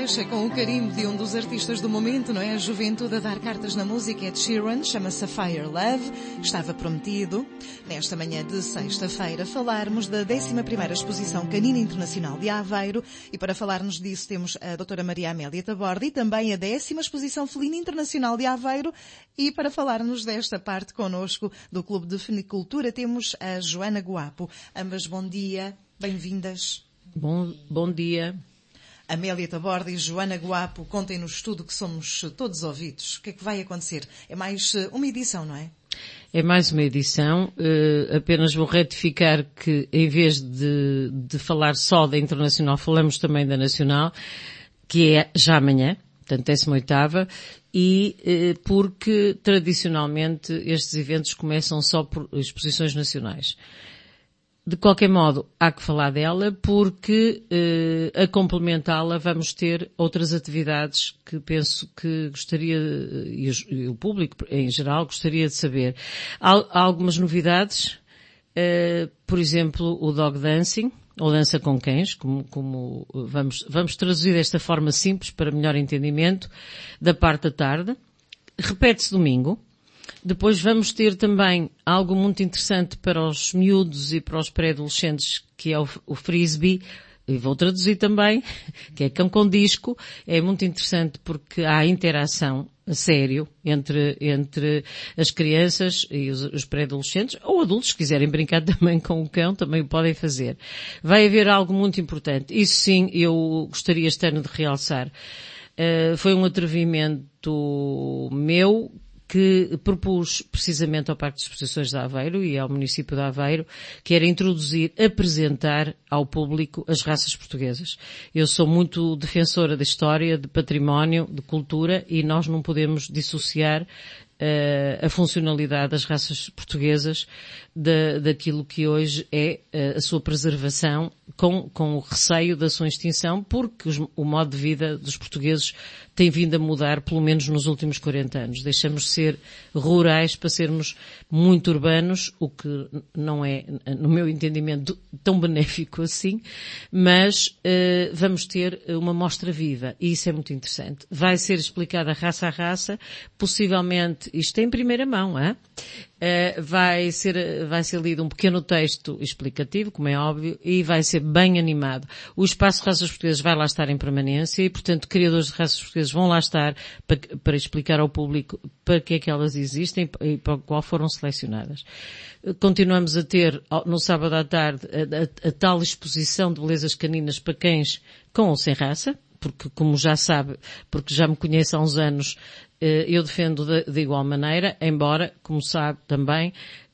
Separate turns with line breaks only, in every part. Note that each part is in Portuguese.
deixa com o carimbo de um dos artistas do momento, não é? A juventude a dar cartas na música. Ed Sheeran, chama-se Fire Love. Estava prometido, nesta manhã de sexta-feira, falarmos da 11ª Exposição Canina Internacional de Aveiro. E para falar-nos disso temos a doutora Maria Amélia Taborda e também a 10ª Exposição Felina Internacional de Aveiro. E para falar-nos desta parte connosco do Clube de Fenicultura temos a Joana Guapo. Ambas, bom dia, bem-vindas.
Bom dia.
Amélia Taborda e Joana Guapo, contem-nos tudo, que somos todos ouvidos. O que é que vai acontecer? É mais uma edição, não é?
É mais uma edição. Apenas vou retificar que, em vez de falar só da Internacional, falamos também da Nacional, que é já amanhã, portanto, 18ª, e porque, tradicionalmente, estes eventos começam só por exposições nacionais. De qualquer modo, há que falar dela porque, a complementá-la, vamos ter outras atividades que penso que gostaria, e o público em geral, gostaria de saber. Há algumas novidades, por exemplo, o dog dancing, ou dança com cães, como vamos traduzir desta forma simples para melhor entendimento, da parte da tarde. Repete-se domingo. Depois vamos ter também algo muito interessante para os miúdos e para os pré-adolescentes, que é o frisbee, e vou traduzir também, que é cão com disco. É muito interessante porque há interação a sério entre as crianças e os pré-adolescentes, ou adultos que quiserem brincar também com o cão, também o podem fazer. Vai haver algo muito importante. Isso sim, eu gostaria este ano de realçar. Foi um atrevimento meu, que propus precisamente ao Parque de Exposições de Aveiro e ao município de Aveiro, que era apresentar ao público as raças portuguesas. Eu sou muito defensora da história, de património, de cultura, e nós não podemos dissociar a funcionalidade das raças portuguesas daquilo que hoje é a sua preservação, com o receio da sua extinção, porque o modo de vida dos portugueses tem vindo a mudar, pelo menos nos últimos 40 anos. Deixamos de ser rurais para sermos muito urbanos, o que não é, no meu entendimento, tão benéfico assim, mas vamos ter uma mostra viva, e isso é muito interessante. Vai ser explicada raça a raça, possivelmente, isto é em primeira mão, vai ser lido um pequeno texto explicativo, como é óbvio, e vai ser bem animado. O Espaço de Raças Portuguesas vai lá estar em permanência e, portanto, criadores de raças portuguesas vão lá estar para explicar ao público para que é que elas existem e para qual foram selecionadas. Continuamos a ter, no sábado à tarde, a tal exposição de belezas caninas para cães com ou sem raça, porque, como já sabe, porque já me conhece há uns anos, eu defendo de igual maneira, embora, como sabe também,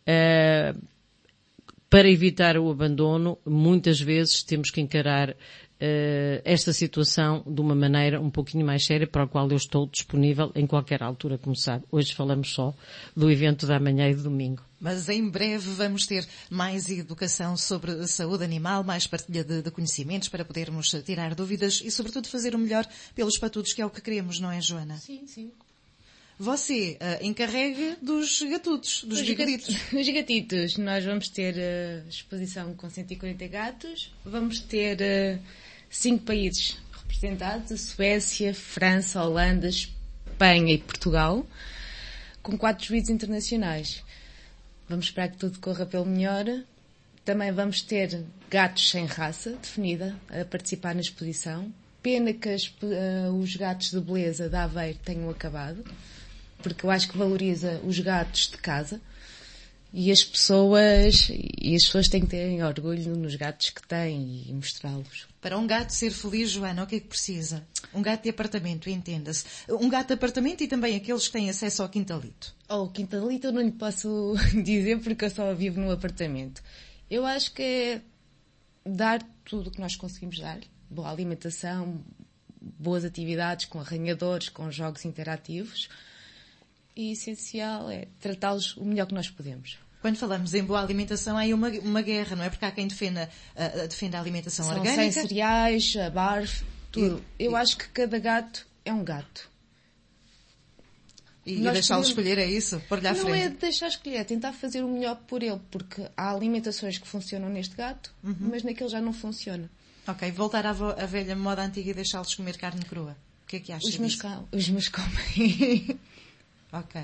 para evitar o abandono, muitas vezes temos que encarar esta situação de uma maneira um pouquinho mais séria, para a qual eu estou disponível em qualquer altura, como sabe. Hoje falamos só do evento da manhã e do domingo.
Mas em breve vamos ter mais educação sobre saúde animal, mais partilha de conhecimentos para podermos tirar dúvidas e, sobretudo, fazer o melhor pelos patudos, que é o que queremos, não é, Joana?
Sim, sim.
Você encarrega dos gatutos, dos bigoditos.
Os gatitos. Nós vamos ter exposição com 140 gatos. Vamos ter 5 países representados: a Suécia, França, Holanda, Espanha e Portugal, com 4 juízes internacionais. Vamos esperar que tudo corra pelo melhor. Também vamos ter gatos sem raça definida a participar na exposição. Pena que os gatos de beleza da Aveiro tenham acabado, porque eu acho que valoriza os gatos de casa e as pessoas têm que ter orgulho nos gatos que têm e mostrá-los.
Para um gato ser feliz, Joana, o que é que precisa? Um gato de apartamento, entenda-se. Um gato de apartamento e também aqueles que têm acesso ao quintalito.
O quintalito eu não lhe posso dizer porque eu só vivo no apartamento. Eu acho que é dar tudo o que nós conseguimos dar. Boa alimentação, boas atividades com arranhadores, com jogos interativos. E essencial é tratá-los o melhor que nós podemos.
Quando falamos em boa alimentação, há aí uma guerra, não é? Porque há quem defenda a alimentação orgânica.
Sem cereais, a barf, tudo. Eu acho que cada gato é um gato.
E deixá-lo escolher, é isso? Pôr-lhe à frente?
Não é deixar escolher, é tentar fazer o melhor por ele, porque há alimentações que funcionam neste gato, mas naquele já não funciona.
Ok, voltar à velha moda antiga e deixá-los comer carne crua. O que é que achas disso?
Os meus comem.
Ok.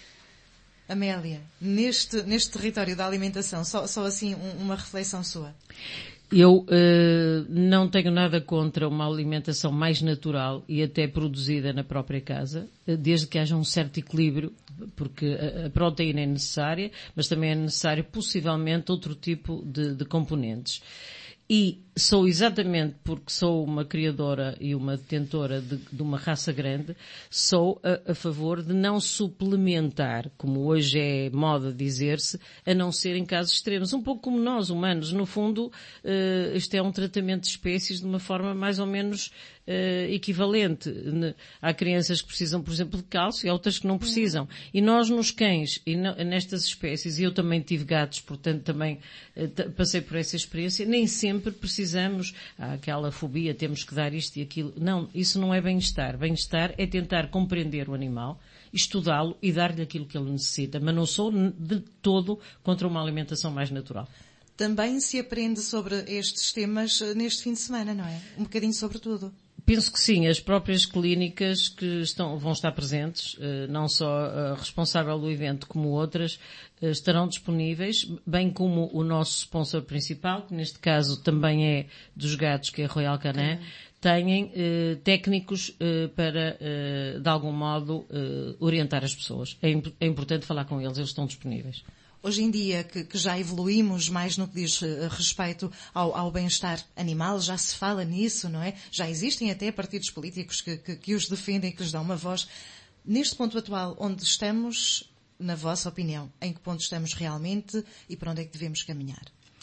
Amélia, neste território da alimentação, só assim uma reflexão sua.
Eu não tenho nada contra uma alimentação mais natural e até produzida na própria casa, desde que haja um certo equilíbrio, porque a proteína é necessária, mas também é necessário possivelmente outro tipo de componentes. E sou exatamente porque sou uma criadora e uma detentora de uma raça grande, sou a favor de não suplementar, como hoje é moda dizer-se, a não ser em casos extremos. Um pouco como nós, humanos. No fundo, isto é um tratamento de espécies de uma forma mais ou menos equivalente. Há crianças que precisam, por exemplo, de cálcio e outras que não precisam. E nós nos cães, e nestas espécies, e eu também tive gatos, portanto também passei por essa experiência, nem sempre precisamos, há aquela fobia, temos que dar isto e aquilo. Não, isso não é bem-estar. Bem-estar é tentar compreender o animal, estudá-lo e dar-lhe aquilo que ele necessita, mas não sou de todo contra uma alimentação mais natural.
Também se aprende sobre estes temas neste fim de semana, não é? Um bocadinho sobre tudo.
Penso que sim, as próprias clínicas que vão estar presentes, não só a responsável do evento como outras, estarão disponíveis, bem como o nosso sponsor principal, que neste caso também é dos gatos, que é a Royal Canin, têm técnicos para, de algum modo, orientar as pessoas. É importante falar com eles estão disponíveis.
Hoje em dia, que já evoluímos mais no que diz respeito ao bem-estar animal, já se fala nisso, não é? Já existem até partidos políticos que os defendem, que lhes dão uma voz. Neste ponto atual, onde estamos, na vossa opinião, em que ponto estamos realmente e para onde é que devemos caminhar?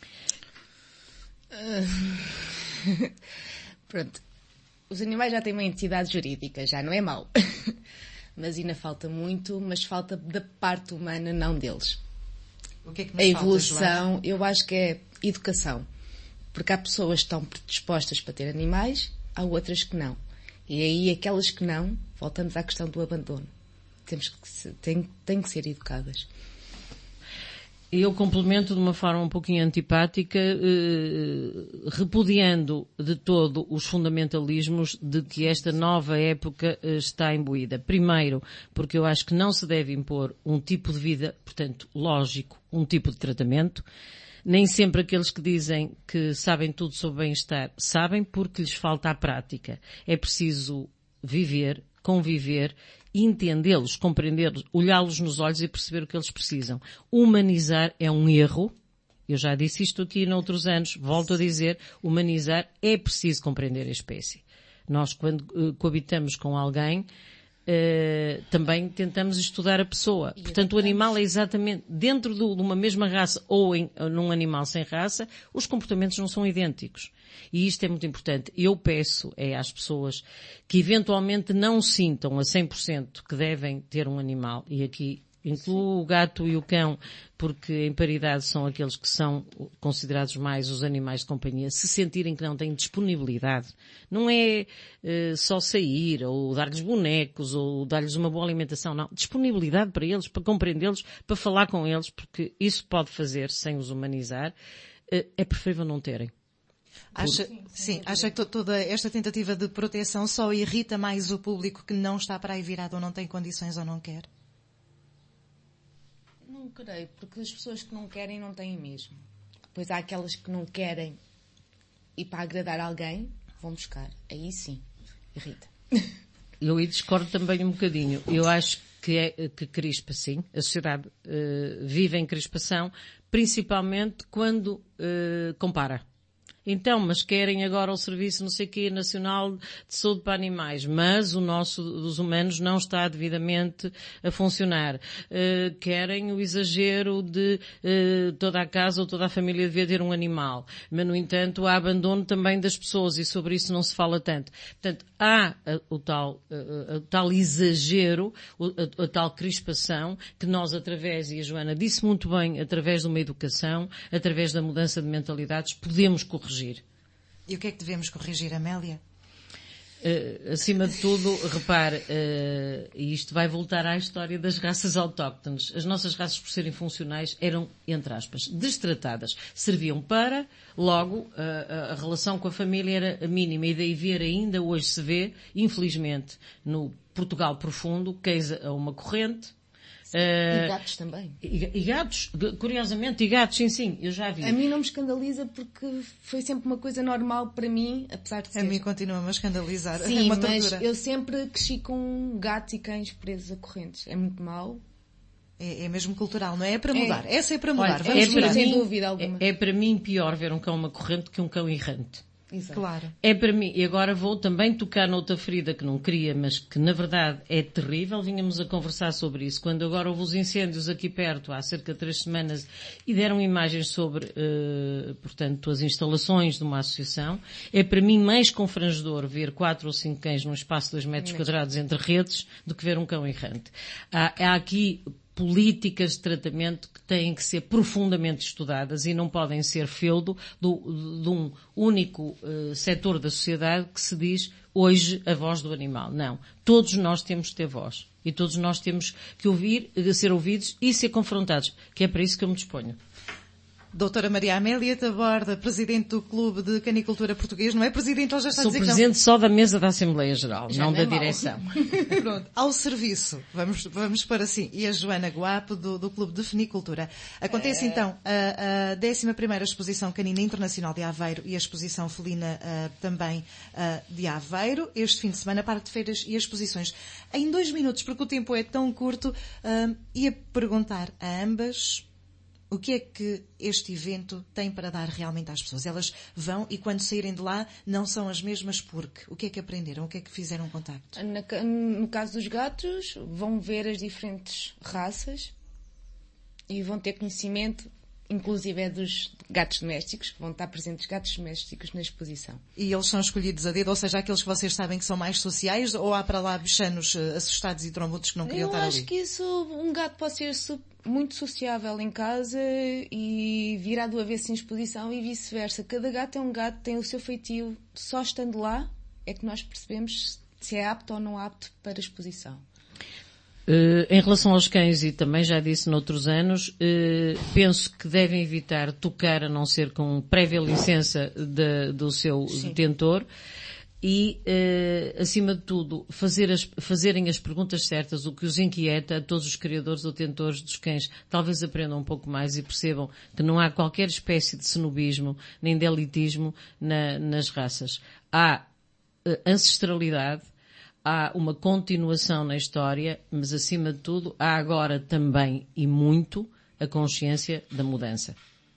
Pronto. Os animais já têm uma entidade jurídica, já não é mau. Mas ainda falta muito, mas falta da parte humana, não deles.
O que é que nos
a evolução,
falta,
eu acho que é educação. Porque há pessoas que estão predispostas para ter animais, há outras que não. E aí, aquelas que não, voltamos à questão do abandono. Têm que ser educadas.
Eu complemento de uma forma um pouquinho antipática, repudiando de todo os fundamentalismos de que esta nova época está imbuída. Primeiro, porque eu acho que não se deve impor um tipo de vida, portanto, lógico, um tipo de tratamento. Nem sempre aqueles que dizem que sabem tudo sobre bem-estar sabem porque lhes falta a prática. É preciso viver, conviver, entendê-los, compreendê-los, olhá-los nos olhos e perceber o que eles precisam. Humanizar é um erro. Eu já disse isto aqui noutros anos. Volto a dizer, humanizar é preciso compreender a espécie. Nós, quando coabitamos com alguém, também tentamos estudar a pessoa. Portanto, o animal é exatamente, dentro de uma mesma raça ou num animal sem raça, os comportamentos não são idênticos. E isto é muito importante. Eu peço às pessoas que eventualmente não sintam a 100% que devem ter um animal, e aqui incluo o gato e o cão, porque em paridade são aqueles que são considerados mais os animais de companhia, se sentirem que não têm disponibilidade. Não é só sair, ou dar-lhes bonecos, ou dar-lhes uma boa alimentação, não. Disponibilidade para eles, para compreendê-los, para falar com eles, porque isso pode fazer sem os humanizar. É preferível não terem.
Acha que toda esta tentativa de proteção só irrita mais o público que não está para aí virado ou não tem condições ou não quer?
Não creio, porque as pessoas que não querem não têm mesmo. Depois há aquelas que não querem e para agradar alguém vão buscar. Aí sim, irrita.
Eu discordo também um bocadinho. Eu acho que crispa, sim. A sociedade vive em crispação, principalmente quando compara. Então, mas querem agora o Serviço não sei quê Nacional de Saúde para Animais, mas o nosso dos humanos não está devidamente a funcionar. Querem o exagero de toda a casa ou toda a família devia ter um animal. Mas, no entanto, há abandono também das pessoas e sobre isso não se fala tanto. Portanto, há o tal exagero, a tal crispação que nós, através, e a Joana disse muito bem, através de uma educação, através da mudança de mentalidades, podemos corrigir.
E o que é que devemos corrigir, Amélia?
Acima de tudo, repare, e isto vai voltar à história das raças autóctones. As nossas raças, por serem funcionais, eram, entre aspas, destratadas. Serviam para, logo, a relação com a família era mínima, e daí ver ainda, hoje se vê, infelizmente, no Portugal profundo, cães a uma corrente.
E gatos também.
E gatos, curiosamente, e gatos, sim, eu já vi.
A mim não me escandaliza porque foi sempre uma coisa normal para mim, apesar de ser.
A mim continua-me a escandalizar.
Sim,
é uma
mas
tortura.
eu sempre cresci com gatos e cães presos a correntes. É muito mau.
É mesmo cultural, não é? É para mudar. Essa é para mudar.
Olha,
Vamos mudar.
sem dúvida alguma.
É para mim pior ver um cão a uma corrente que um cão errante.
Exato.
Claro.
É para mim, e agora vou também tocar noutra ferida que não queria, mas que na verdade é terrível. Vínhamos a conversar sobre isso. Quando agora houve os incêndios aqui perto, há cerca de 3 semanas, e deram imagens sobre, portanto, as instalações de uma associação, é para mim mais confrangedor ver 4 ou 5 cães num espaço de 2 metros quadrados entre redes do que ver um cão errante. Há aqui políticas de tratamento que têm que ser profundamente estudadas e não podem ser feudo de um único setor da sociedade que se diz hoje a voz do animal. Não. Todos nós temos que ter voz. E todos nós temos que ouvir, ser ouvidos e ser confrontados. Que é para isso que eu me disponho.
Doutora Maria Amélia Taborda, Presidente do Clube de Canicultura Português, não é Presidente, ou já está a
Sou
dizer
Presidente só da mesa da Assembleia Geral,
Já
não
não
da
é mau.
direção.
Pronto, ao serviço. Vamos para assim. E a Joana Guapo, do Clube de Fenicultura. Acontece então a 11ª Exposição Canina Internacional de Aveiro e a Exposição Felina também de Aveiro. Este fim de semana, parque de feiras e exposições. Em 2 minutos, porque o tempo é tão curto, ia perguntar a ambas o que é que este evento tem para dar realmente às pessoas. Elas vão e quando saírem de lá não são as mesmas porque o que é que aprenderam? O que é que fizeram contacto?
No caso dos gatos, vão ver as diferentes raças e vão ter conhecimento, inclusive dos gatos domésticos, que vão estar presentes gatos domésticos na exposição.
E eles são escolhidos a dedo, ou seja, aqueles que vocês sabem que são mais sociais, ou há para lá bichanos assustados e trombudos que não queriam estar ali?
Eu acho que isso, um gato pode ser muito sociável em casa e virar do avesso em exposição e vice-versa. Cada gato é um gato, tem o seu feitio. Só estando lá é que nós percebemos se é apto ou não apto para a exposição.
Em relação aos cães, e também já disse noutros anos, penso que devem evitar tocar a não ser com prévia licença do seu detentor e, acima de tudo, fazerem as perguntas certas, o que os inquieta a todos os criadores ou detentores dos cães. Talvez aprendam um pouco mais e percebam que não há qualquer espécie de cenobismo nem de elitismo nas raças. Há ancestralidade, há uma continuação na história, mas acima de tudo há agora também e muito a consciência da mudança.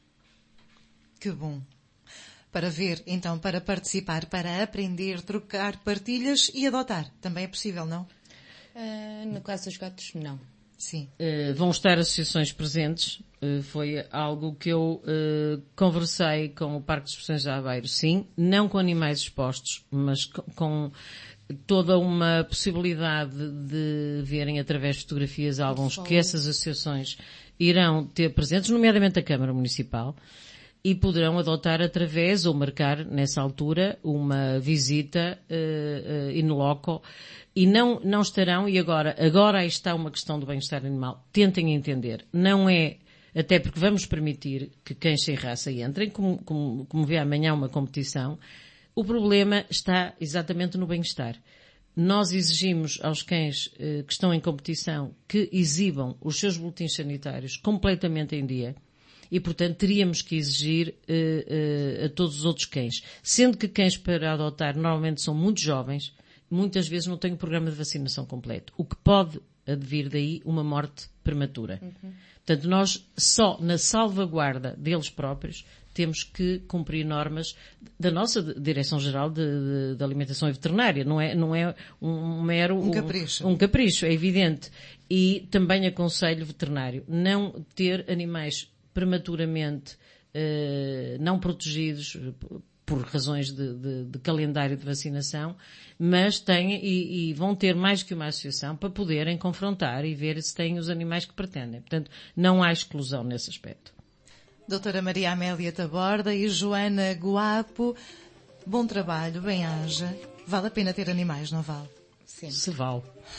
Que bom. Para ver, então, para participar, para aprender, trocar partilhas e adotar. Também é possível, não?
No caso dos gatos, não.
Sim.
Vão estar associações presentes. Foi algo que eu conversei com o Parque de Exposições de Aveiro. Sim, não com animais expostos, mas com toda uma possibilidade de verem através de fotografias alguns que essas associações irão ter presentes, nomeadamente a Câmara Municipal, e poderão adotar através ou marcar nessa altura uma visita in loco e não estarão, e agora aí está uma questão do bem-estar animal, tentem entender, não é, até porque vamos permitir que cães sem raça entrem, como vê amanhã uma competição. O problema está exatamente no bem-estar. Nós exigimos aos cães que estão em competição que exibam os seus boletins sanitários completamente em dia e, portanto, teríamos que exigir a todos os outros cães. Sendo que cães para adotar normalmente são muito jovens, muitas vezes não têm o programa de vacinação completo, o que pode advir daí uma morte prematura. Portanto, nós só na salvaguarda deles próprios temos que cumprir normas da nossa Direção-Geral de Alimentação e Veterinária. Não é um mero... Um capricho, é evidente. E também aconselho veterinário não ter animais prematuramente não protegidos por razões de calendário de vacinação, mas têm e vão ter mais que uma associação para poderem confrontar e ver se têm os animais que pretendem. Portanto, não há exclusão nesse aspecto.
Doutora Maria Amélia Taborda e Joana Guapo, bom trabalho, bem-aja. Vale a pena ter animais, não vale?
Sim.
Se vale.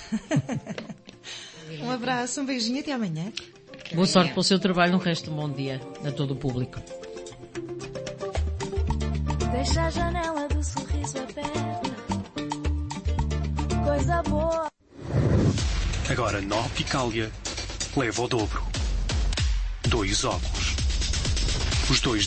Um abraço, um beijinho, até amanhã.
Boa sorte para o seu trabalho, um resto de um bom dia a todo o público.
Deixa a janela do sorriso aberta. Coisa boa.
Agora na Opticalia leva o dobro. 2 óculos. Os dois